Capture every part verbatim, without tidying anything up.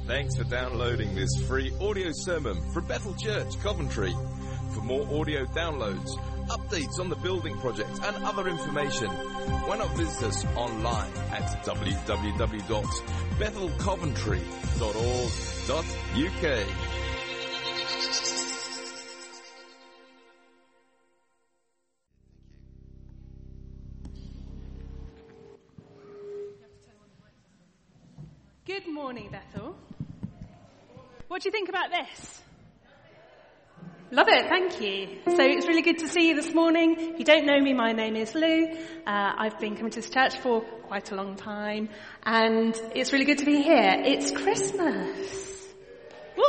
Thanks for downloading this free audio sermon from Bethel Church, Coventry. For more audio downloads, updates on the building project and other information, why not visit us online at w w w dot bethel coventry dot org dot u k. Good morning, Bethel. What do you think about this? Love it, thank you. So it's really good to see you this morning. If you don't know me, my name is Lou. Uh, I've been coming to this church for quite a long time, and it's really good to be here. It's Christmas. Woo!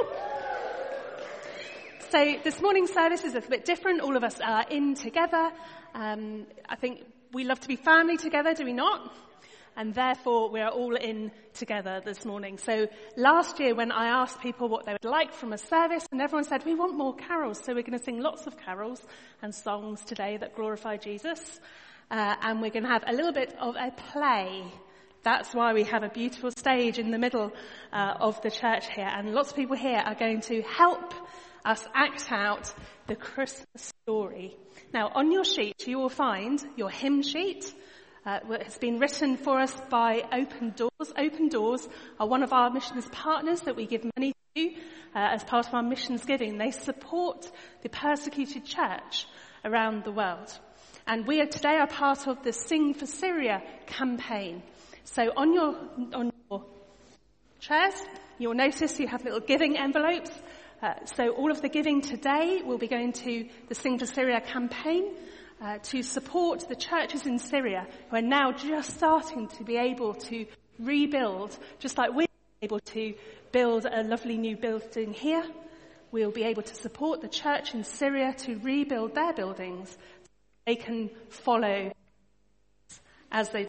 So this morning's service is a little bit different. All of us are in together. Um, I think we love to be family together, do we not? And therefore, we are all in together this morning. So last year, when I asked people what they would like from a service, and everyone said, we want more carols. So we're going to sing lots of carols and songs today that glorify Jesus. Uh, and we're going to have a little bit of a play. That's why we have a beautiful stage in the middle uh, of the church here. And lots of people here are going to help us act out the Christmas story. Now, on your sheet, you will find your hymn sheet. Uh, it's been written for us by Open Doors. Open Doors are one of our missions partners that we give money to uh, as part of our missions giving. They support the persecuted church around the world. And we are today are part of the Sing for Syria campaign. So on your, on your chairs, you'll notice you have little giving envelopes. Uh, so all of the giving today will be going to the Sing for Syria campaign. Uh, to support the churches in Syria who are now just starting to be able to rebuild, just like we're able to build a lovely new building here. We'll be able to support the church in Syria to rebuild their buildings so they can follow as they do.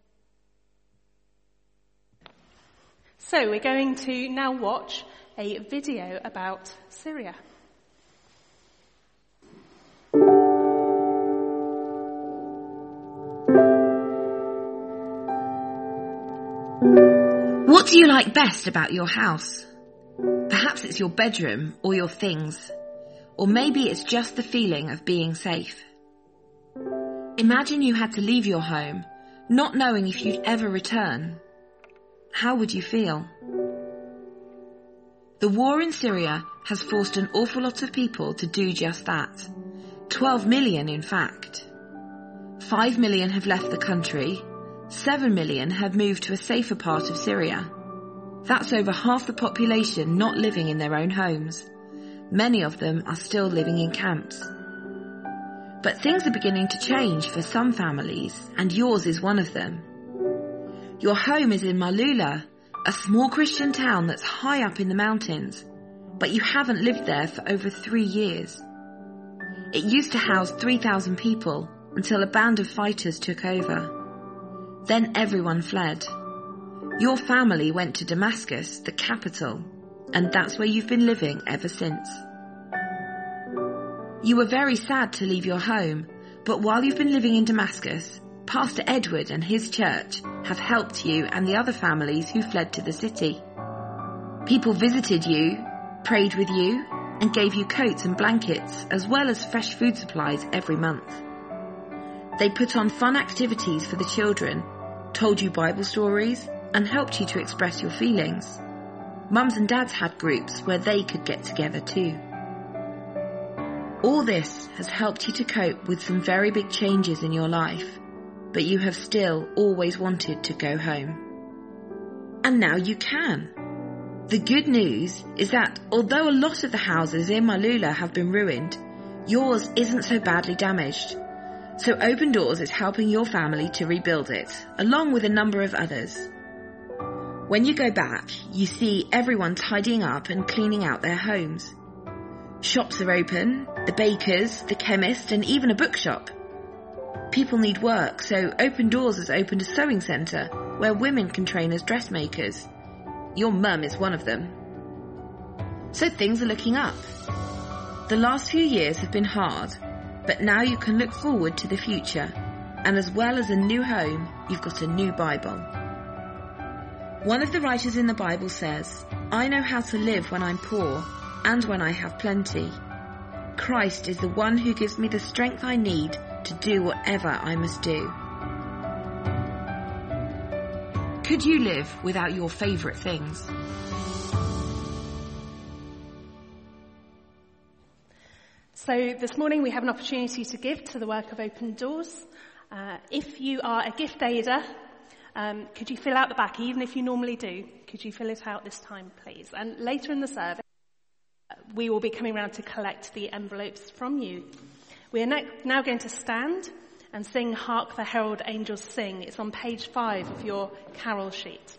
So we're going to now watch a video about Syria. What do you like best about your house? Perhaps it's your bedroom or your things, or maybe it's just the feeling of being safe. Imagine you had to leave your home, not knowing if you'd ever return. How would you feel? The war in Syria has forced an awful lot of people to do just that. twelve million, in fact. five million have left the country. Seven million have moved to a safer part of Syria. That's over half the population not living in their own homes. Many of them are still living in camps. But things are beginning to change for some families, and yours is one of them. Your home is in Malula, a small Christian town that's high up in the mountains, but you haven't lived there for over three years. It used to house three thousand people until a band of fighters took over. Then everyone fled. Your family went to Damascus, the capital, and that's where you've been living ever since. You were very sad to leave your home, but while you've been living in Damascus, Pastor Edward and his church have helped you and the other families who fled to the city. People visited you, prayed with you, and gave you coats and blankets, as well as fresh food supplies every month. They put on fun activities for the children, told you Bible stories, and helped you to express your feelings. Mums and dads had groups where they could get together too. All this has helped you to cope with some very big changes in your life, but you have still always wanted to go home. And now you can. The good news is that although a lot of the houses in Malula have been ruined, yours isn't so badly damaged. So Open Doors is helping your family to rebuild it, along with a number of others. When you go back, you see everyone tidying up and cleaning out their homes. Shops are open, the bakers, the chemist, and even a bookshop. People need work, so Open Doors has opened a sewing centre where women can train as dressmakers. Your mum is one of them. So things are looking up. The last few years have been hard, but now you can look forward to the future, and as well as a new home, you've got a new Bible. One of the writers in the Bible says, "I know how to live when I'm poor and when I have plenty. Christ is the one who gives me the strength I need to do whatever I must do." Could you live without your favourite things? So this morning we have an opportunity to give to the work of Open Doors. Uh, if you are a gift aider, um, could you fill out the back, even if you normally do? Could you fill it out this time, please? And later in the service, we will be coming around to collect the envelopes from you. We are now going to stand and sing "Hark the Herald Angels Sing." It's on page five of your carol sheet.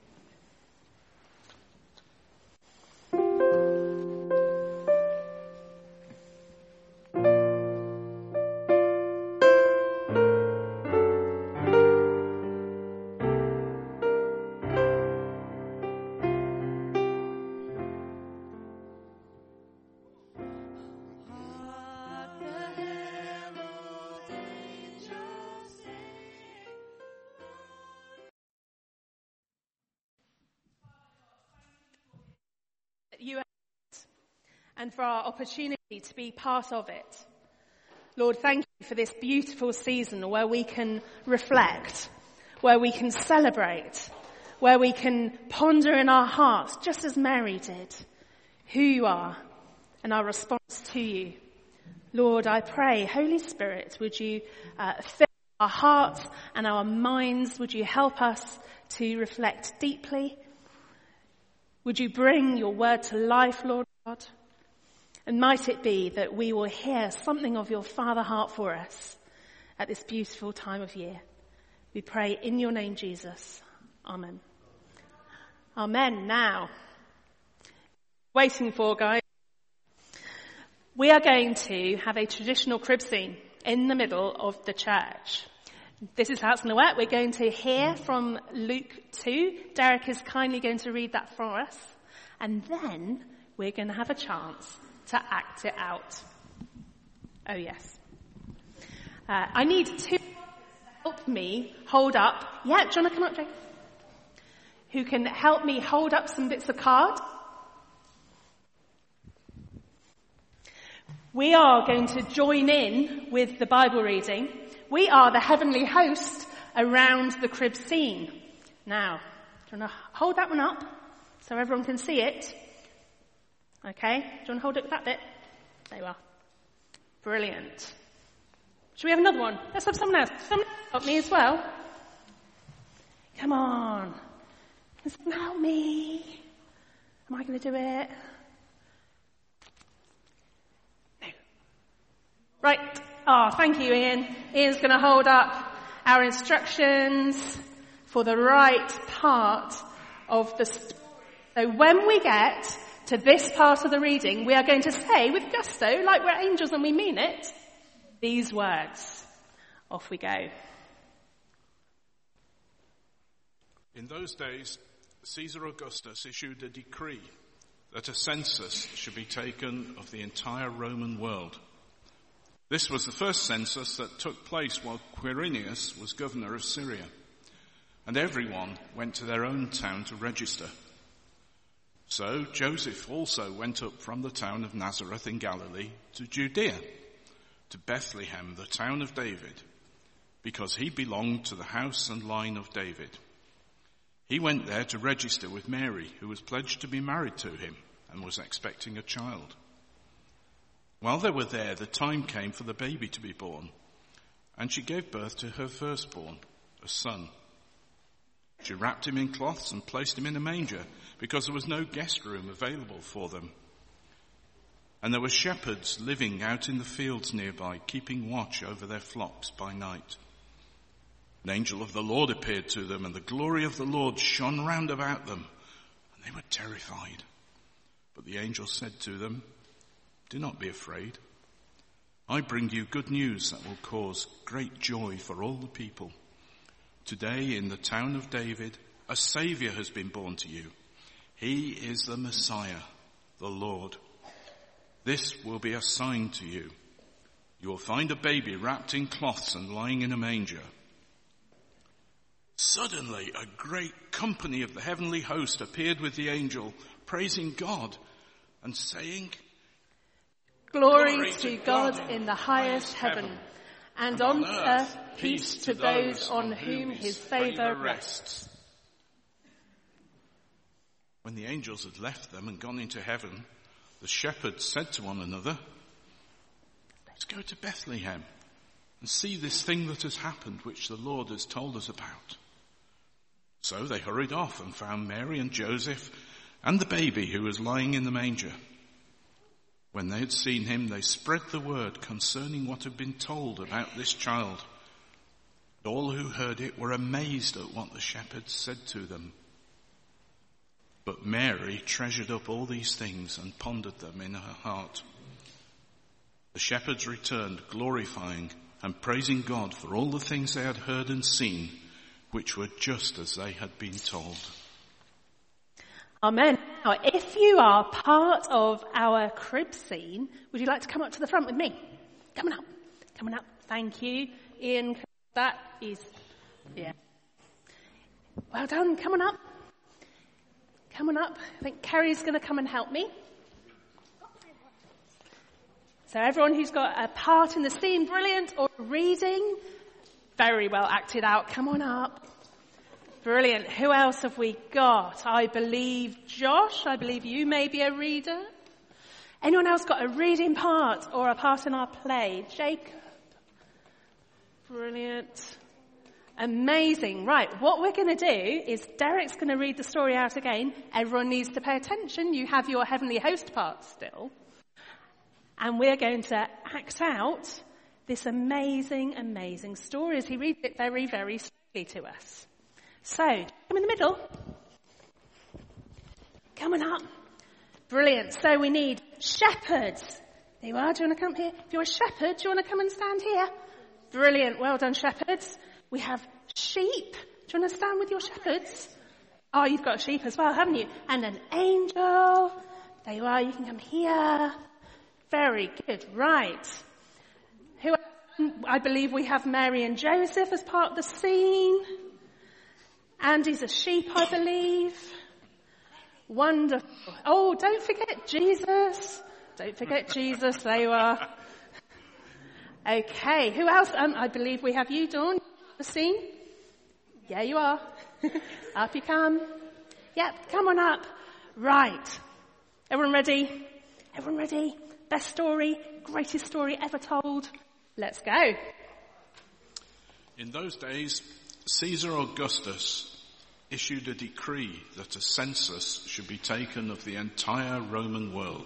You and for our opportunity to be part of it. Lord, thank you for this beautiful season where we can reflect, where we can celebrate, where we can ponder in our hearts, just as Mary did, who you are and our response to you. Lord, I pray, Holy Spirit, would you uh, fill our hearts and our minds? Would you help us to reflect deeply? Would you bring your word to life, Lord God? And might it be that we will hear something of your Father heart for us at this beautiful time of year. We pray in your name, Jesus. Amen. Amen. Now, waiting for, guys. We are going to have a traditional crib scene in the middle of the church. This is how it's going to work. We're going to hear from Luke two. Derek is kindly going to read that for us. And then we're going to have a chance to act it out. Oh, yes. Uh, I need two to help me hold up. Yeah, do you want to come up, Jake? Who can help me hold up some bits of card? We are going to join in with the Bible reading. We are the heavenly host around the crib scene. Now, do you want to hold that one up so everyone can see it? Okay, do you want to hold it with that bit? There you are. Brilliant. Should we have another one? Let's have someone else. Someone else help me as well. Come on. Can someone help me? Am I going to do it? No. Right. Oh, thank you, Ian. Ian's going to hold up our instructions for the right part of the story. So when we get to this part of the reading, we are going to say with gusto, like we're angels and we mean it, these words. Off we go. In those days, Caesar Augustus issued a decree that a census should be taken of the entire Roman world. This was the first census that took place while Quirinius was governor of Syria, and everyone went to their own town to register. So Joseph also went up from the town of Nazareth in Galilee to Judea, to Bethlehem, the town of David, because he belonged to the house and line of David. He went there to register with Mary, who was pledged to be married to him and was expecting a child. While they were there, the time came for the baby to be born, and she gave birth to her firstborn, a son. She wrapped him in cloths and placed him in a manger, because there was no guest room available for them. And there were shepherds living out in the fields nearby, keeping watch over their flocks by night. An angel of the Lord appeared to them, and the glory of the Lord shone round about them, and they were terrified. But the angel said to them, "Do not be afraid. I bring you good news that will cause great joy for all the people. Today in the town of David, a Saviour has been born to you. He is the Messiah, the Lord. This will be a sign to you. You will find a baby wrapped in cloths and lying in a manger." Suddenly, a great company of the heavenly host appeared with the angel, praising God and saying, Glory, Glory to God, God in the highest heaven, heaven and, and on earth peace to those on whom his favour rests. When the angels had left them and gone into heaven, the shepherds said to one another, let's go to Bethlehem and see this thing that has happened, which the Lord has told us about. So they hurried off and found Mary and Joseph and the baby who was lying in the manger. When they had seen him, they spread the word concerning what had been told about this child. And all who heard it were amazed at what the shepherds said to them. But Mary treasured up all these things and pondered them in her heart. The shepherds returned, glorifying and praising God for all the things they had heard and seen, which were just as they had been told. Amen. Now, if you are part of our crib scene, would you like to come up to the front with me? Coming up. Coming up. Thank you. Ian, that is, yeah. Well done. Coming up. Coming up. I think Kerry's going to come and help me. So everyone who's got a part in the scene, brilliant, or reading, very well acted out. Come on up. Brilliant. Who else have we got? I believe Josh. I believe you may be a reader. Anyone else got a reading part or a part in our play? Jacob. Brilliant. Amazing. Right. What we're going to do is Derek's going to read the story out again. Everyone needs to pay attention. You have your heavenly host part still. And we're going to act out this amazing, amazing story as he reads it very, very slowly to us. So, come in the middle. Coming up. Brilliant. So we need shepherds. There you are. Do you want to come here? If you're a shepherd, do you want to come and stand here? Brilliant. Well done, shepherds. We have sheep. Do you want to stand with your shepherds? Oh, you've got a sheep as well, haven't you? And an angel. There you are. You can come here. Very good. Right. Who? I believe we have Mary and Joseph as part of the scene. Andy's a sheep, I believe. Wonderful. Oh, don't forget Jesus. Don't forget Jesus. There you are. Okay. Who else? Um, I believe we have you, Dawn. The scene. Yeah, you are. Up you come. Yep. Come on up. Right. Everyone ready? Everyone ready? Best story, greatest story ever told. Let's go. In those days, Caesar Augustus issued a decree that a census should be taken of the entire Roman world.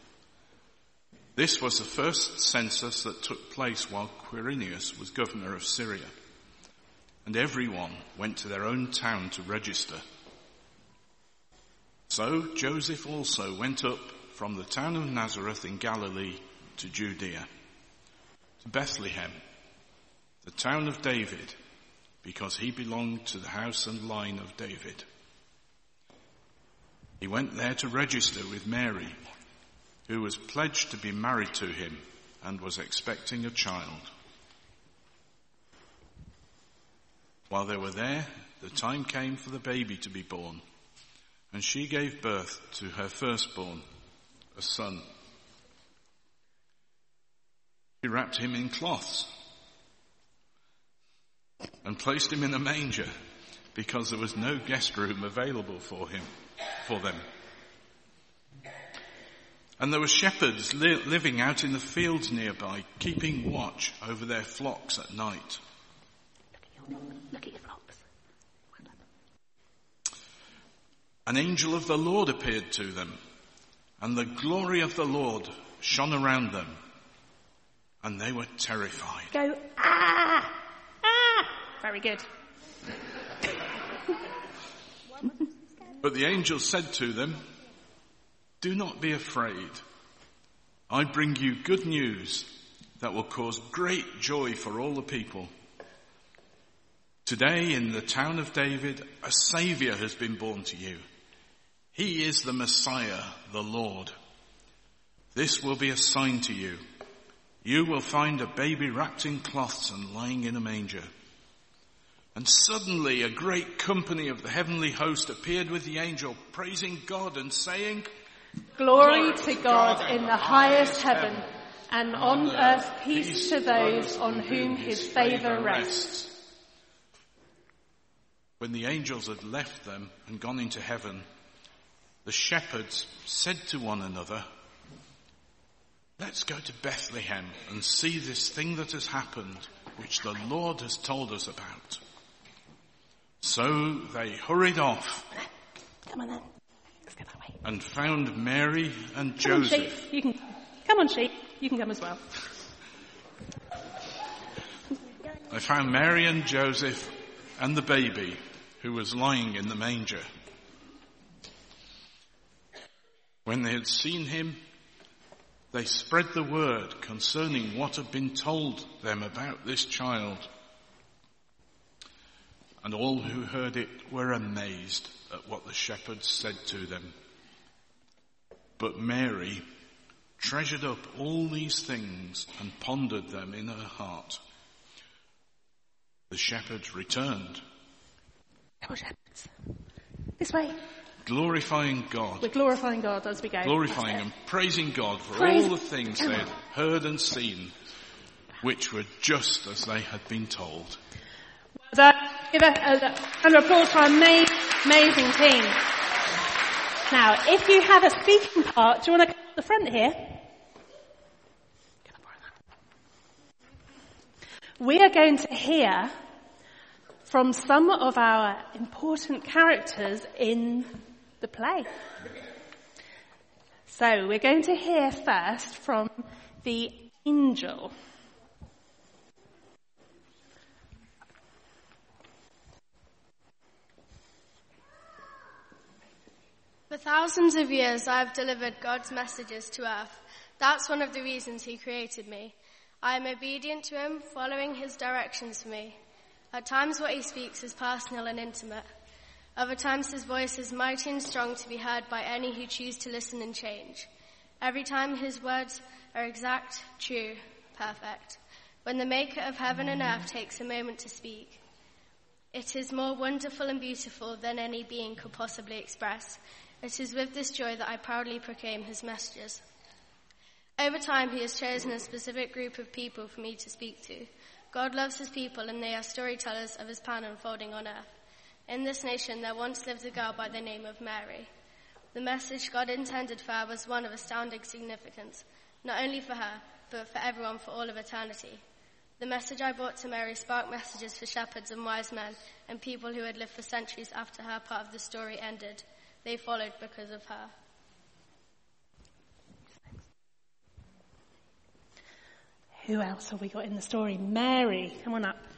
This was the first census that took place while Quirinius was governor of Syria, and everyone went to their own town to register. So Joseph also went up from the town of Nazareth in Galilee to Judea, to Bethlehem, the town of David, because he belonged to the house and line of David. He went there to register with Mary, who was pledged to be married to him and was expecting a child. While they were there, the time came for the baby to be born, and she gave birth to her firstborn, a son. She wrapped him in cloths and placed him in a manger because there was no guest room available for him, for them. And there were shepherds li- living out in the fields nearby, keeping watch over their flocks at night. Look at your flocks. An angel of the Lord appeared to them, and the glory of the Lord shone around them, and they were terrified. Go, ah, ah. Very good. But the angel said to them, do not be afraid. I bring you good news that will cause great joy for all the people. Today in the town of David, a Saviour has been born to you. He is the Messiah, the Lord. This will be a sign to you. You will find a baby wrapped in cloths and lying in a manger. And suddenly a great company of the heavenly host appeared with the angel, praising God and saying, Glory to God in the highest heaven, and on earth peace to those on whom his favour rests. When the angels had left them and gone into heaven, the shepherds said to one another, Let's go to Bethlehem and see this thing that has happened, which the Lord has told us about. So they hurried off. Come on then. Let's go that way. And found Mary and Come Joseph. on, sheep. You can come on, sheep. You can come as well. They found Mary and Joseph and the baby who was lying in the manger. When they had seen him, they spread the word concerning what had been told them about this child. And all who heard it were amazed at what the shepherds said to them. But Mary treasured up all these things and pondered them in her heart. The shepherds returned. Come on, shepherds. This way. Glorifying God. We're glorifying God as we go. Glorifying and praising God for Praise. all the things they had heard and seen, which were just as they had been told. Well done. Give a, a, a applause for our amazing, amazing team. Now, if you have a speaking part, do you want to come to the front here? We are going to hear from some of our important characters in the play. So we're going to hear first from the angel. For thousands of years I have delivered God's messages to earth. That's one of the reasons he created me. I am obedient to him, following his directions for me. At times what he speaks is personal and intimate. Other times his voice is mighty and strong to be heard by any who choose to listen and change. Every time his words are exact, true, perfect. When the maker of heaven and earth takes a moment to speak, it is more wonderful and beautiful than any being could possibly express. It is with this joy that I proudly proclaim his messages. Over time, he has chosen a specific group of people for me to speak to. God loves his people, and they are storytellers of his plan unfolding on earth. In this nation, there once lived a girl by the name of Mary. The message God intended for her was one of astounding significance, not only for her, but for everyone for all of eternity. The message I brought to Mary sparked messages for shepherds and wise men and people who had lived for centuries after her part of the story ended. They followed because of her. Who else have we got in the story? Mary, come on up.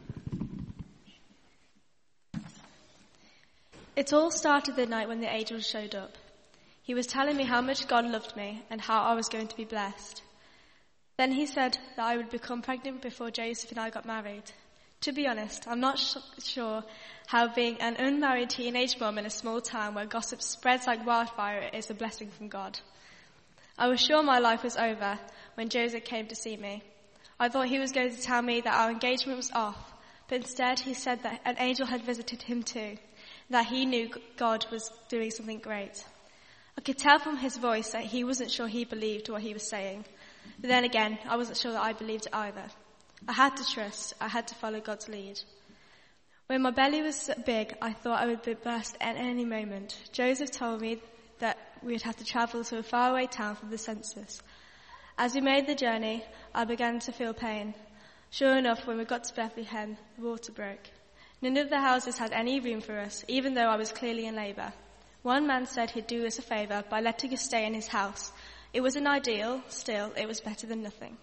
It all started the night when the angel showed up. He was telling me how much God loved me and how I was going to be blessed. Then he said that I would become pregnant before Joseph and I got married. To be honest, I'm not sh- sure how being an unmarried teenage mum in a small town where gossip spreads like wildfire is a blessing from God. I was sure my life was over when Joseph came to see me. I thought he was going to tell me that our engagement was off, but instead he said that an angel had visited him too, that he knew God was doing something great. I could tell from his voice that he wasn't sure he believed what he was saying. But then again, I wasn't sure that I believed it either. I had to trust. I had to follow God's lead. When my belly was big, I thought I would burst at any moment. Joseph told me that we would have to travel to a faraway town for the census. As we made the journey, I began to feel pain. Sure enough, when we got to Bethlehem, the water broke. None of the houses had any room for us, even though I was clearly in labour. One man said he'd do us a favour by letting us stay in his house. It wasn't ideal, still, it was better than nothing.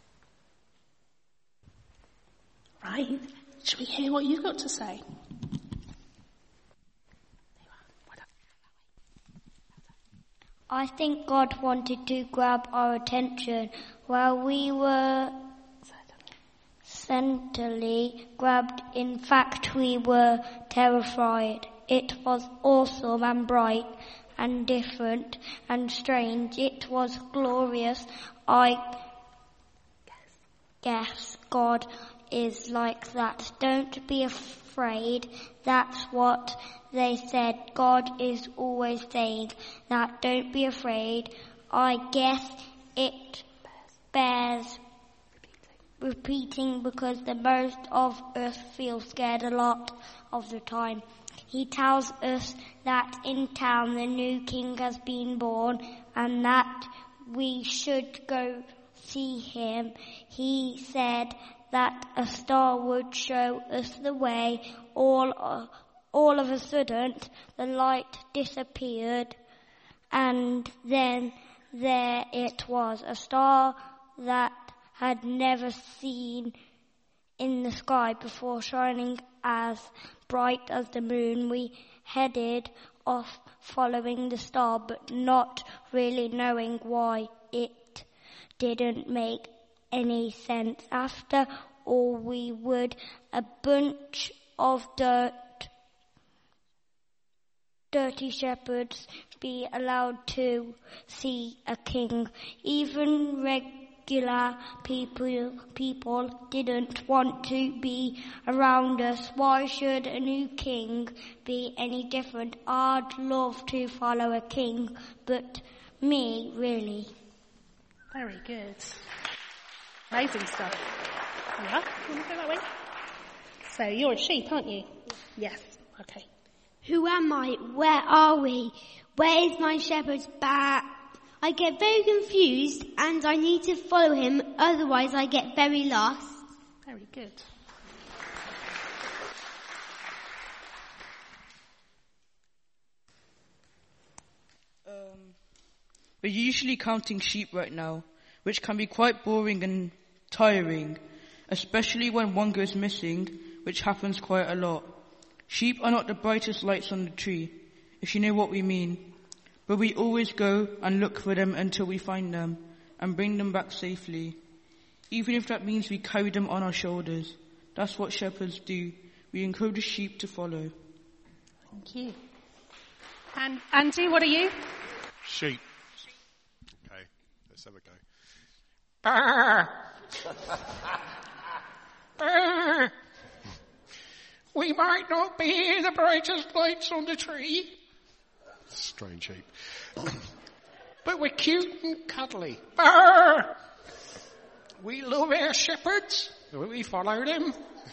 Right. Shall we hear what you've got to say? I think God wanted to grab our attention while we were centrally grabbed. In fact, we were terrified. It was awesome and bright and different and strange. It was glorious. I guess God is like that. Don't be afraid. That's what they said. God is always saying that. Don't be afraid. I guess it bears repeating because the most of us feel scared a lot of the time. He tells us that in town the new king has been born and that we should go see him. He said that a star would show us the way. All, uh, all of a sudden the light disappeared and then there it was, a star that had never seen in the sky before, shining as bright as the moon. We headed off following the star, but not really knowing why. It didn't make any sense. After all, we would a bunch of dirt, dirty shepherds be allowed to see a king. Even regular people people didn't want to be around us. Why should a new king be any different? I'd love to follow a king, but me, really. Very good. Amazing stuff. Yeah, you want to go that way? So you're a sheep, aren't you? Yes. Okay. Who am I? Where are we? Where is my shepherd's back? I get very confused and I need to follow him, otherwise I get very lost. Very good. Um, we're usually counting sheep right now, which can be quite boring and tiring, especially when one goes missing, which happens quite a lot. Sheep are not the brightest lights on the tree, if you know what we mean. But we always go and look for them until we find them and bring them back safely, even if that means we carry them on our shoulders. That's what shepherds do. We encourage the sheep to follow. Thank you. And Andy, what are you? Sheep. Okay, let's have a go. Brr. Brr. We might not be the brightest lights on the tree. Strange sheep. But we're cute and cuddly. Brr! We love our shepherds. We follow them.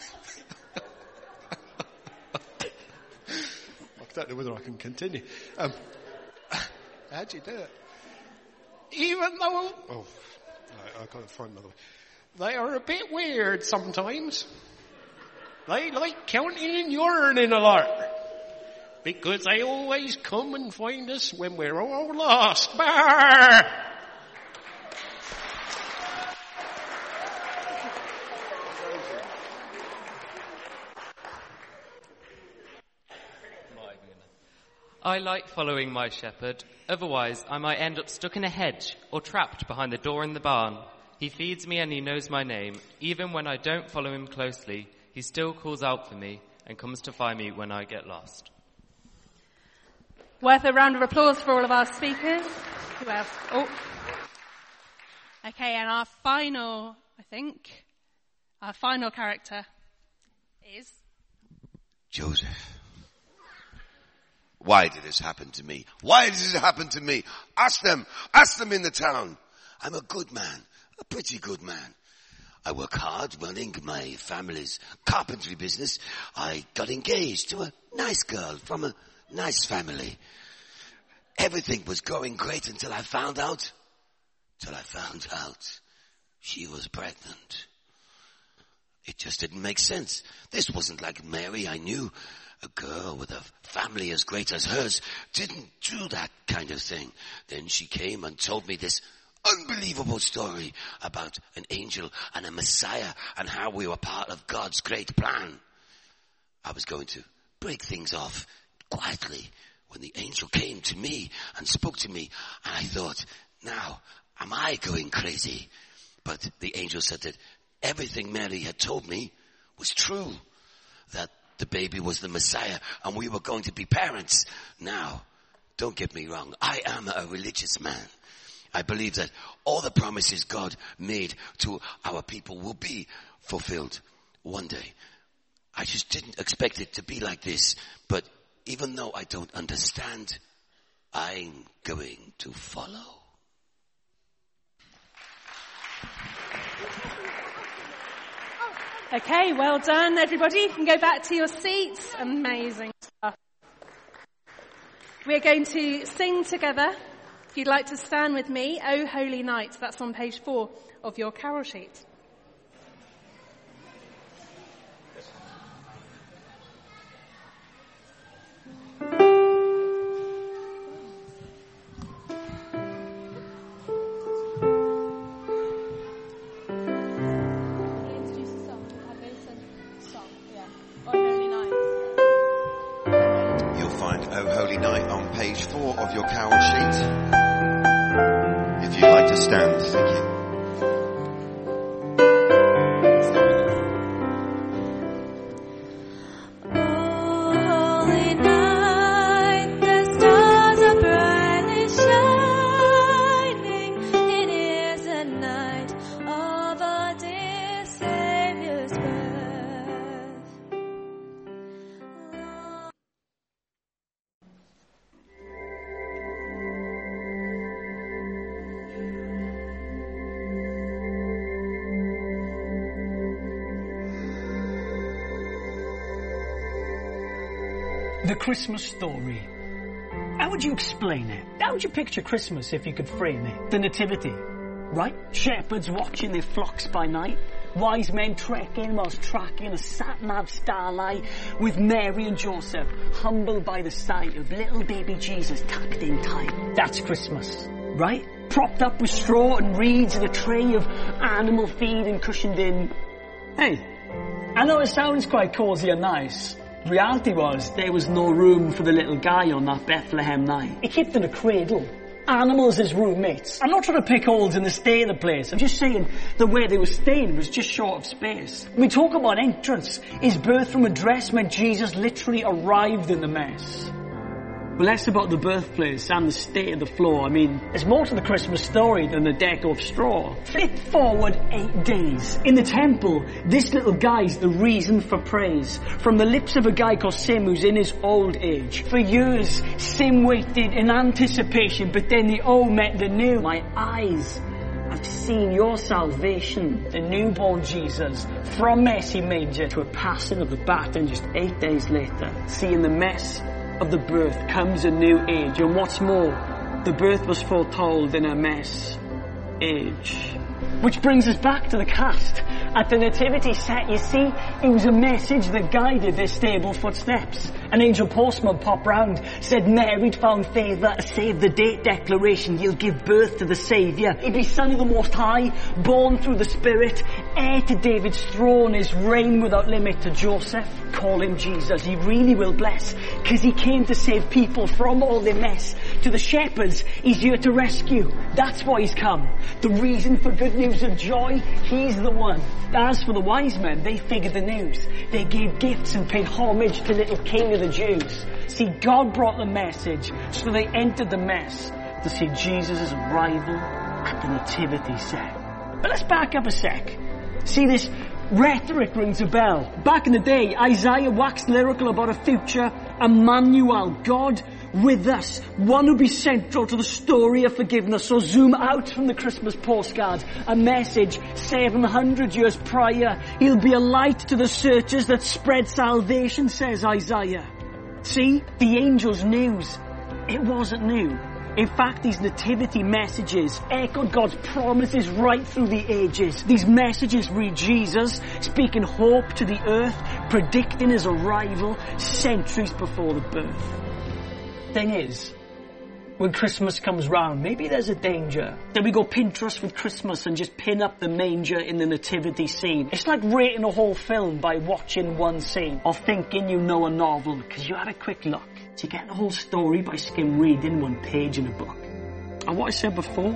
I don't know whether I can continue. Um, how'd you do it? Even though... Oh, I, I got it front another way. They are a bit weird sometimes. They like counting and yearning a lot. Because they always come and find us when we're all lost. Brr! I like following my shepherd. Otherwise, I might end up stuck in a hedge or trapped behind the door in the barn. He feeds me and he knows my name. Even when I don't follow him closely, he still calls out for me and comes to find me when I get lost. Worth a round of applause for all of our speakers. Who else? Oh. Okay, and our final, I think, our final character is... Joseph. Why did this happen to me? Why did this happen to me? Ask them. Ask them in the town. I'm a good man. A pretty good man. I work hard running my family's carpentry business. I got engaged to a nice girl from a nice family. Everything was going great until I found out, till I found out she was pregnant. It just didn't make sense. This wasn't like Mary I knew. A girl with a family as great as hers didn't do that kind of thing. Then she came and told me this unbelievable story about an angel and a Messiah and how we were part of God's great plan. I was going to break things off quietly when the angel came to me and spoke to me, and I thought, now, am I going crazy? But the angel said that everything Mary had told me was true, that the baby was the Messiah and we were going to be parents. Now, don't get me wrong, I am a religious man. I believe that all the promises God made to our people will be fulfilled. one day. I just didn't expect it to be like this, but even though I don't understand, I'm going to follow. Okay, well done, everybody. You can go back to your seats. Amazing stuff. We're going to sing together. If you'd like to stand with me, O Holy Night. That's on page four of your carol sheet. Page four of your carol sheet. If you'd like to stand, thank you. The Christmas story. How would you explain it? How would you picture Christmas if you could frame it? The nativity, right? Shepherds watching their flocks by night. Wise men trekking whilst tracking a sat-nav starlight with Mary and Joseph humbled by the sight of little baby Jesus tucked in tight. That's Christmas, right? Propped up with straw and reeds and a tray of animal feed and cushioned in. Hey, I know it sounds quite cosy and nice. Reality was, there was no room for the little guy on that Bethlehem night. He kept in a cradle. Animals as roommates. I'm not trying to pick holes in the state of the place. I'm just saying the way they were staying was just short of space. We talk about entrance. His birth from a dress meant Jesus literally arrived in the mess. But less about the birthplace and the state of the floor. I mean, there's more to the Christmas story than the deck of straw. Flip forward eight days. In the temple, this little guy's the reason for praise. From the lips of a guy called Sim who's in his old age. For years, Sim waited in anticipation, but then the old met the new. My eyes have seen your salvation, the newborn Jesus, from messy manger to a passing of the baton just eight days later. Seeing the mess of the birth comes a new age, and what's more, the birth was foretold in a mess age. Which brings us back to the cast. At the nativity set, you see, it was a message that guided their stable footsteps. An angel postman popped round, said Mary'd found favour, a save the date declaration, you'll give birth to the Saviour. He'd be son of the Most High, born through the Spirit, heir to David's throne, his reign without limit to Joseph. Call him Jesus, he really will bless, cause he came to save people from all their mess. To the shepherds, he's here to rescue, that's why he's come. The reason for good news and joy, he's the one. As for the wise men, they figured the news. They gave gifts and paid homage to little King of the Jews. See, God brought the message, so they entered the mess to see Jesus' arrival at the nativity set. But let's back up a sec. See, this rhetoric rings a bell. Back in the day, Isaiah waxed lyrical about a future Emmanuel, God with us, one who'll be central to the story of forgiveness. So zoom out from the Christmas postcard, a message seven hundred years prior. He'll be a light to the searchers that spread salvation, says Isaiah. See, the angel's news, it wasn't new. In fact, these nativity messages echoed God's promises right through the ages. These messages read Jesus speaking hope to the earth, predicting his arrival centuries before the birth. Thing is, when Christmas comes round, maybe there's a danger that we go Pinterest with Christmas and just pin up the manger in the nativity scene. It's like rating a whole film by watching one scene, or thinking you know a novel because you had a quick look. So you get the whole story by skim reading one page in a book. And what I said before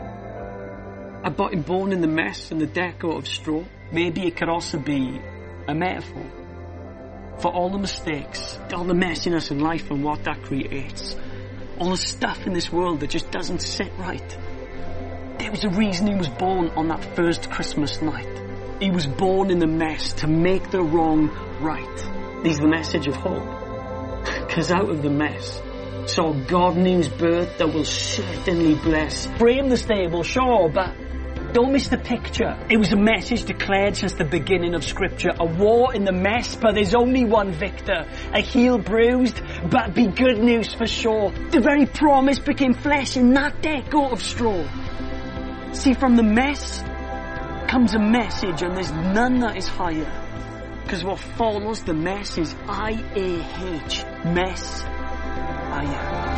about him born in the mess and the deco of straw, maybe it could also be a metaphor for all the mistakes, all the messiness in life and what that creates. All the stuff in this world that just doesn't sit right. There was a reason he was born on that first Christmas night. He was born in the mess to make the wrong right. He's the message of hope. Because out of the mess, saw God news birth that will certainly bless. Frame the stable, sure, but don't miss the picture. It was a message declared since the beginning of Scripture. A war in the mess, but there's only one victor. A heel bruised, but be good news for sure. The very promise became flesh in that deco of straw. See, from the mess comes a message, and there's none that is higher. Because what follows the mess is I A H. Mess. I am.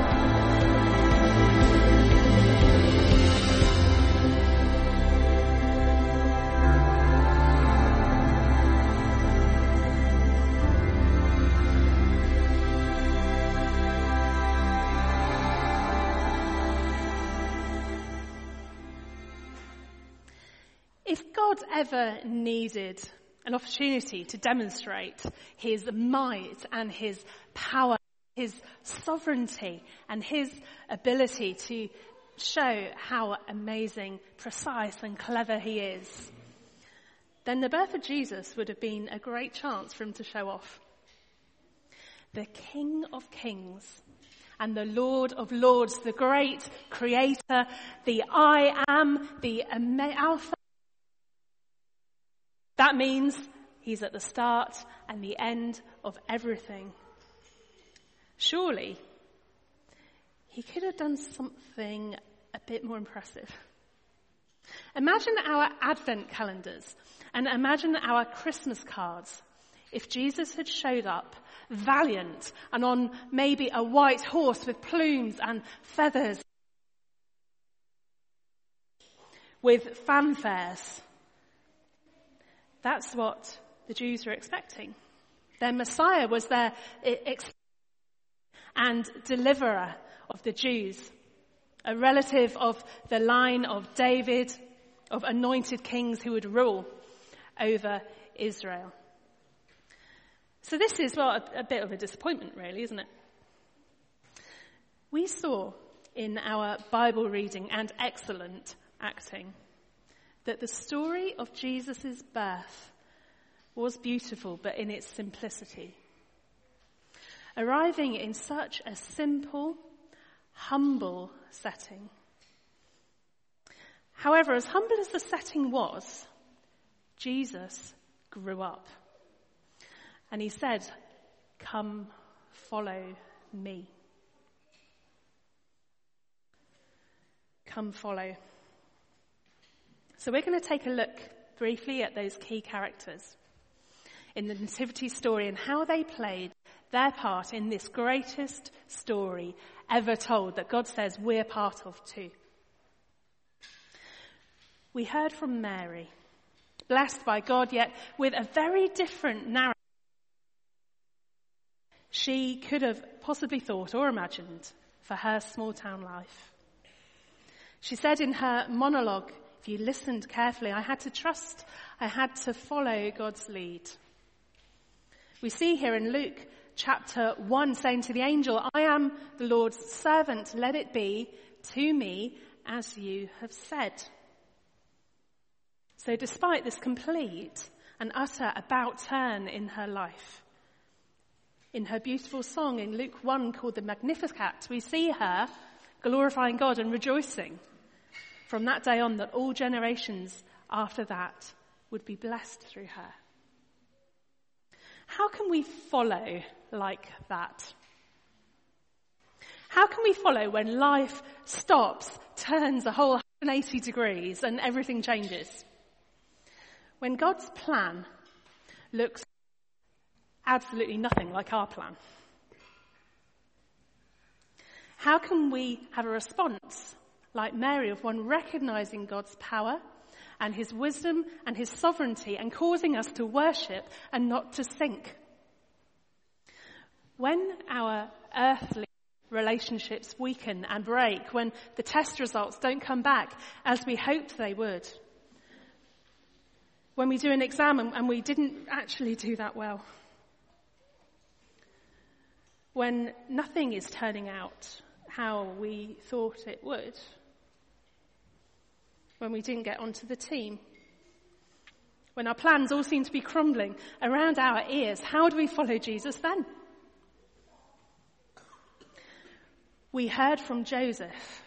If God ever needed an opportunity to demonstrate his might and his power, his sovereignty and his ability to show how amazing, precise and clever he is, then the birth of Jesus would have been a great chance for him to show off. The King of Kings and the Lord of Lords, the great creator, the I am, the Alpha. That means he's at the start and the end of everything. Surely, he could have done something a bit more impressive. Imagine our Advent calendars and imagine our Christmas cards if Jesus had showed up valiant and on maybe a white horse with plumes and feathers, with fanfares. That's what the Jews were expecting. Their Messiah was their ex- and deliverer of the Jews, a relative of the line of David, of anointed kings who would rule over Israel. So this is, well, a, a bit of a disappointment, really, isn't it? We saw in our Bible reading and excellent acting that the story of Jesus' birth was beautiful, but in its simplicity. Arriving in such a simple, humble setting. However, as humble as the setting was, Jesus grew up. And he said, "Come, follow me." Come, follow. So we're going to take a look briefly at those key characters in the Nativity story and how they played their part in this greatest story ever told that God says we're part of too. We heard from Mary, blessed by God, yet with a very different narrative she could have possibly thought or imagined for her small town life. She said in her monologue, if you listened carefully, I had to trust, I had to follow God's lead. We see here in Luke chapter one saying to the angel, I am the Lord's servant, let it be to me as you have said. So despite this complete and utter about turn in her life, in her beautiful song in Luke one called the Magnificat, we see her glorifying God and rejoicing from that day on that all generations after that would be blessed through her. How can we follow like that? How can we follow when life stops, turns a whole one hundred eighty degrees and everything changes? When God's plan looks absolutely nothing like our plan. How can we have a response like Mary of one recognizing God's power and his wisdom and his sovereignty and causing us to worship and not to sink? When our earthly relationships weaken and break, when the test results don't come back as we hoped they would, when we do an exam and we didn't actually do that well, when nothing is turning out how we thought it would, when we didn't get onto the team, When our plans all seem to be crumbling around our ears, how do we follow Jesus then? We heard from Joseph.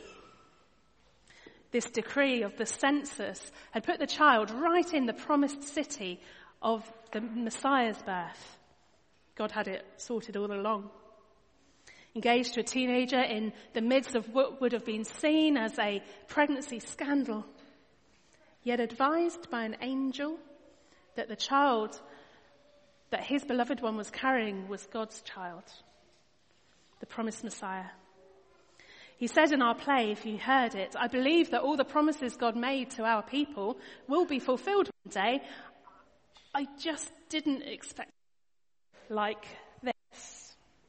This decree of the census had put the child right in the promised city of the Messiah's birth. God had it sorted all along. Engaged to a teenager in the midst of what would have been seen as a pregnancy scandal, yet advised by an angel that the child that his beloved one was carrying was God's child, the promised Messiah. He said in our play, if you heard it, I believe that all the promises God made to our people will be fulfilled one day. I just didn't expect it like this.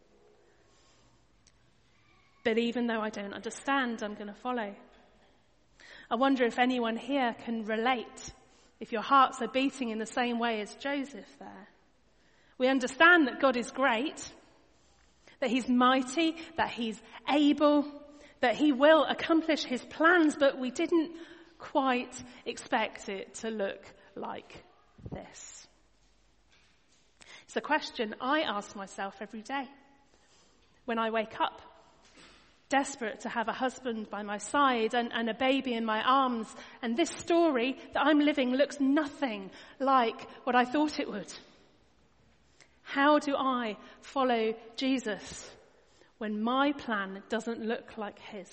But even though I don't understand, I'm going to follow. I wonder if anyone here can relate, if your hearts are beating in the same way as Joseph there. We understand that God is great, that he's mighty, that he's able, that he will accomplish his plans, but we didn't quite expect it to look like this. It's a question I ask myself every day when I wake up, desperate to have a husband by my side and, and a baby in my arms, and this story that I'm living looks nothing like what I thought it would. How do I follow Jesus when my plan doesn't look like his?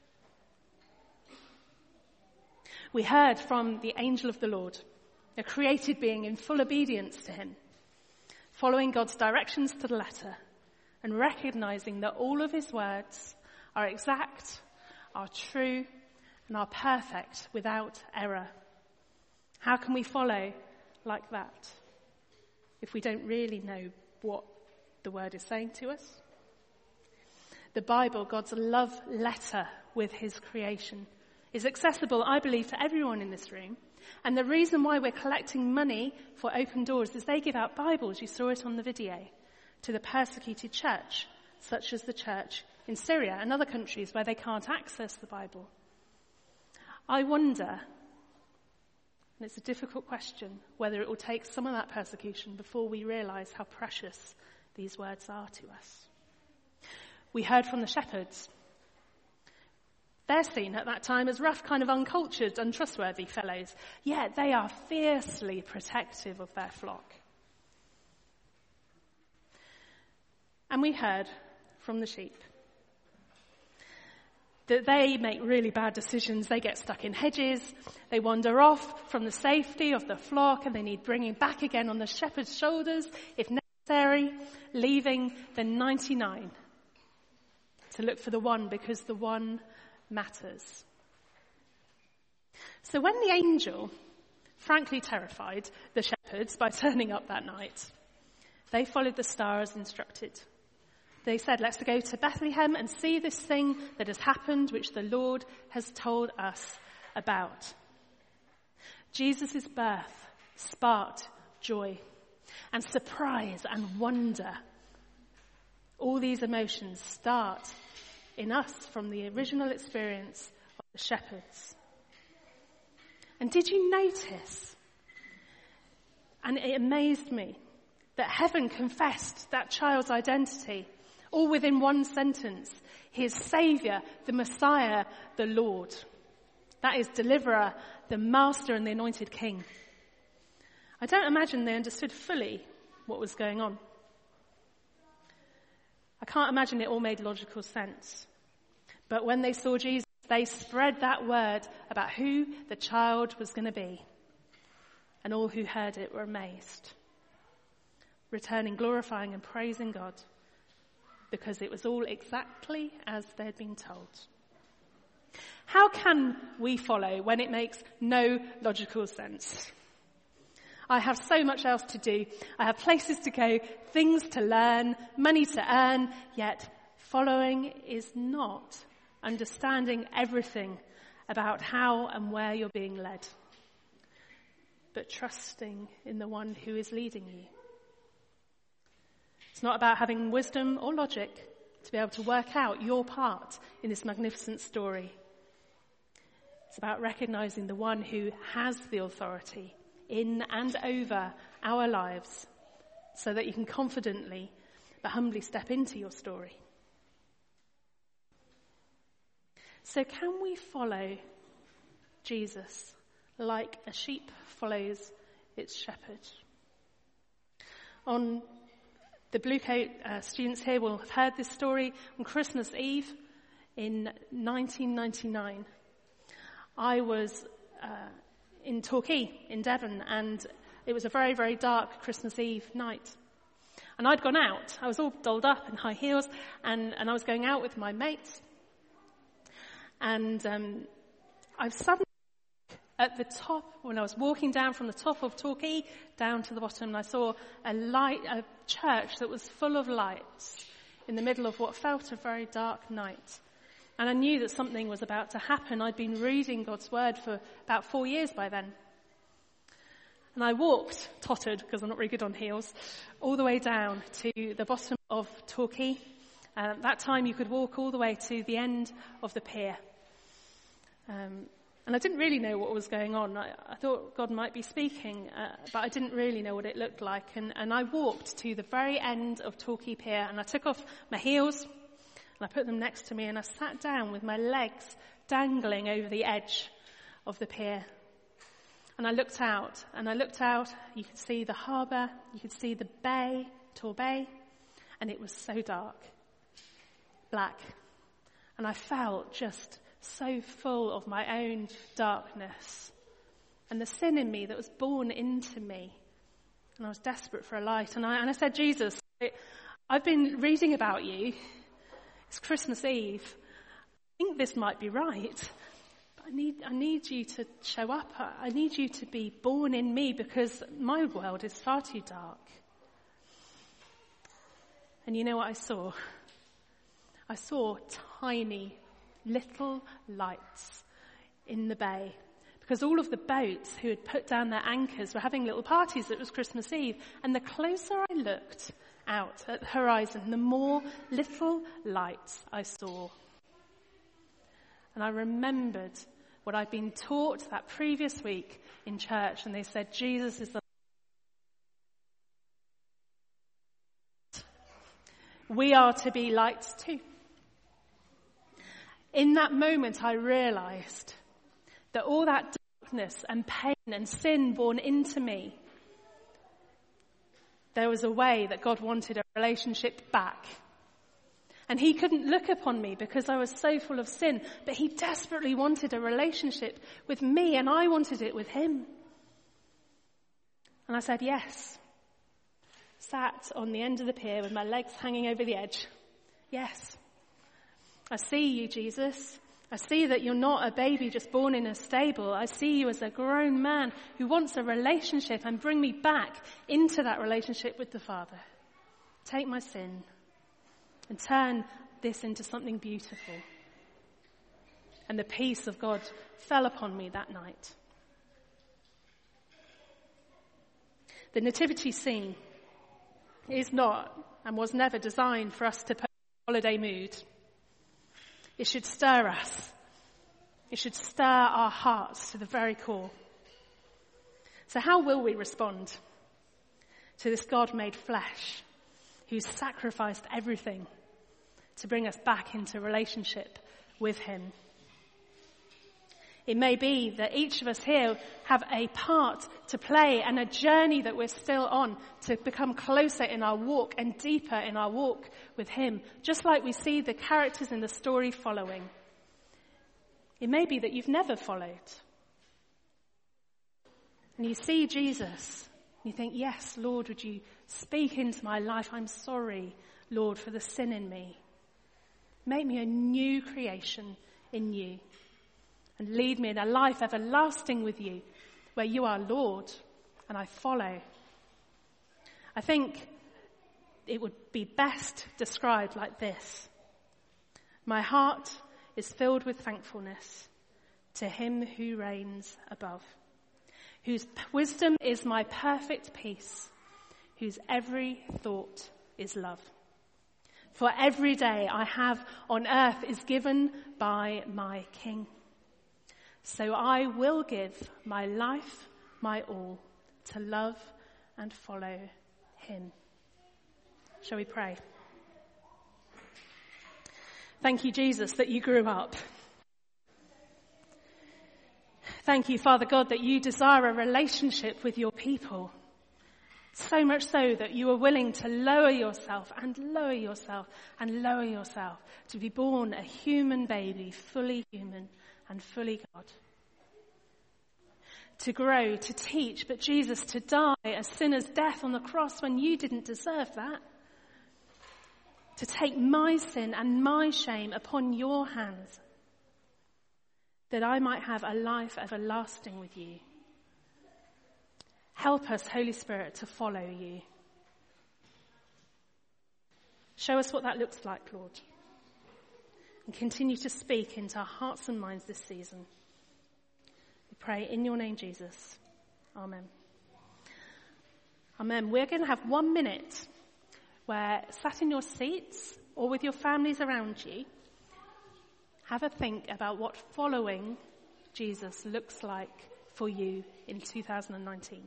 We heard from the angel of the Lord, a created being in full obedience to him, following God's directions to the letter and recognizing that all of his words are exact, are true, and are perfect without error. How can we follow like that if we don't really know what the word is saying to us? The Bible, God's love letter with his creation, is accessible, I believe, to everyone in this room. And the reason why we're collecting money for Open Doors is they give out Bibles, you saw it on the video, to the persecuted church, such as the church in Syria and other countries where they can't access the Bible. I wonder, and it's a difficult question, whether it will take some of that persecution before we realize how precious these words are to us. We heard from the shepherds. They're seen at that time as rough, kind of uncultured, untrustworthy fellows, yet they are fiercely protective of their flock. And we heard from the sheep that they make really bad decisions. They get stuck in hedges, they wander off from the safety of the flock, and they need bringing back again on the shepherd's shoulders, if necessary, leaving the ninety-nine to look for the one, because the one matters. So when the angel, frankly terrified the shepherds by turning up that night, they followed the star as instructed. They said, let's go to Bethlehem and see this thing that has happened, which the Lord has told us about. Jesus' birth sparked joy and surprise and wonder. All these emotions start in us from the original experience of the shepherds. And did you notice, and it amazed me, that heaven confessed that child's identity all within one sentence: his Saviour, the Messiah, the Lord. That is, deliverer, the Master and the anointed King. I don't imagine they understood fully what was going on. I can't imagine it all made logical sense. But when they saw Jesus, they spread that word about who the child was going to be. And all who heard it were amazed, returning, glorifying and praising God, because it was all exactly as they had been told. How can we follow when it makes no logical sense? I have so much else to do. I have places to go, things to learn, money to earn, yet following is not understanding everything about how and where you're being led, but trusting in the one who is leading you. It's not about having wisdom or logic to be able to work out your part in this magnificent story. It's about recognizing the one who has the authority in and over our lives so that you can confidently but humbly step into your story. So can we follow Jesus like a sheep follows its shepherd? On the Bluecoat uh, students here will have heard this story on Christmas Eve in nineteen ninety-nine. I was uh, in Torquay in Devon, and it was a very, very dark Christmas Eve night. And I'd gone out. I was all dolled up in high heels, and, and I was going out with my mates. And um, I've suddenly, at the top, when I was walking down from the top of Torquay down to the bottom, and I saw a light, a church that was full of lights in the middle of what felt a very dark night. And I knew that something was about to happen. I'd been reading God's word for about four years by then. And I walked, tottered, because I'm not very good on heels, all the way down to the bottom of Torquay. And at that time you could walk all the way to the end of the pier. Um, and I didn't really know what was going on. I, I thought God might be speaking, uh, but I didn't really know what it looked like. And, and I walked to the very end of Torquay Pier, and I took off my heels, and I put them next to me, and I sat down with my legs dangling over the edge of the pier. And I looked out, and I looked out, you could see the harbour, you could see the bay, Tor Bay, and it was so dark, black. And I felt just so full of my own darkness and the sin in me that was born into me. And I was desperate for a light. And I, and I said, Jesus, I've been reading about you. It's Christmas Eve. I think this might be right. But I need, I need you to show up. I need you to be born in me because my world is far too dark. And you know what I saw? I saw tiny little lights in the bay, because all of the boats who had put down their anchors were having little parties. It was Christmas Eve, and the closer I looked out at the horizon, the more little lights I saw. And I remembered what I'd been taught that previous week in church, and they said Jesus is the light. We are to be lights too. In that moment, I realized that all that darkness and pain and sin born into me, there was a way that God wanted a relationship back. And he couldn't look upon me because I was so full of sin, but he desperately wanted a relationship with me, and I wanted it with him. And I said, yes. Sat on the end of the pier with my legs hanging over the edge. Yes. I see you, Jesus. I see that you're not a baby just born in a stable. I see you as a grown man who wants a relationship, and bring me back into that relationship with the Father. Take my sin and turn this into something beautiful. And the peace of God fell upon me that night. The nativity scene is not and was never designed for us to put in a holiday mood. It should stir us. It should stir our hearts to the very core. So how will we respond to this God made flesh who's sacrificed everything to bring us back into relationship with him? It may be that each of us here have a part to play and a journey that we're still on to become closer in our walk and deeper in our walk with him, just like we see the characters in the story following. It may be that you've never followed. And you see Jesus, and you think, yes, Lord, would you speak into my life? I'm sorry, Lord, for the sin in me. Make me a new creation in you. And lead me in a life everlasting with you, where you are Lord and I follow. I think it would be best described like this. My heart is filled with thankfulness to him who reigns above, whose wisdom is my perfect peace, whose every thought is love. For every day I have on earth is given by my King. So I will give my life, my all, to love and follow him. Shall we pray? Thank you, Jesus, that you grew up. Thank you, Father God, that you desire a relationship with your people. So much so that you are willing to lower yourself and lower yourself and lower yourself to be born a human baby, fully human and fully God. To grow, to teach, but Jesus to die a sinner's death on the cross when you didn't deserve that. To take my sin and my shame upon your hands, that I might have a life everlasting with you. Help us, Holy Spirit, to follow you. Show us what that looks like, Lord. And continue to speak into our hearts and minds this season. We pray in your name, Jesus. Amen. Amen. We're going to have one minute where, sat in your seats or with your families around you, have a think about what following Jesus looks like for you in two thousand nineteen.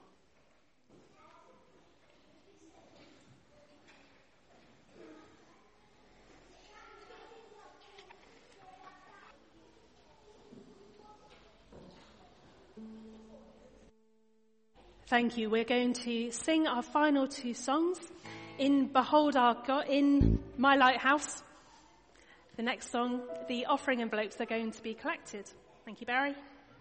Thank you. We're going to sing our final two songs in Behold Our God, in My Lighthouse. The next song, the offering envelopes are going to be collected. Thank you, Barry.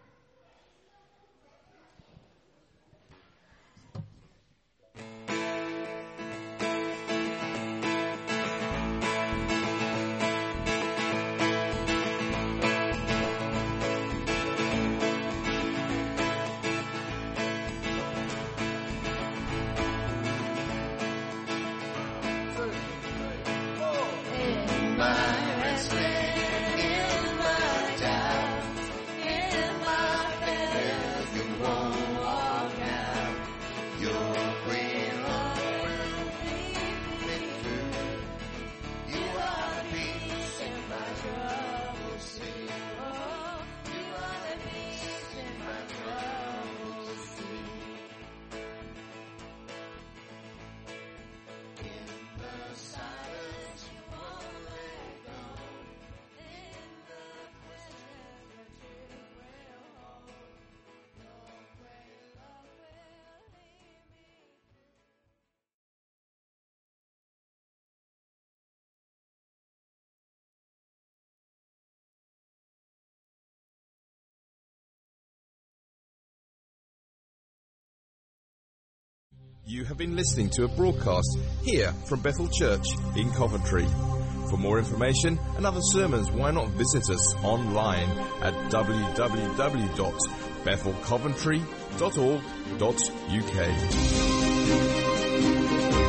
You have been listening to a broadcast here from Bethel Church in Coventry. For more information and other sermons, why not visit us online at w w w dot bethel coventry dot org dot u k.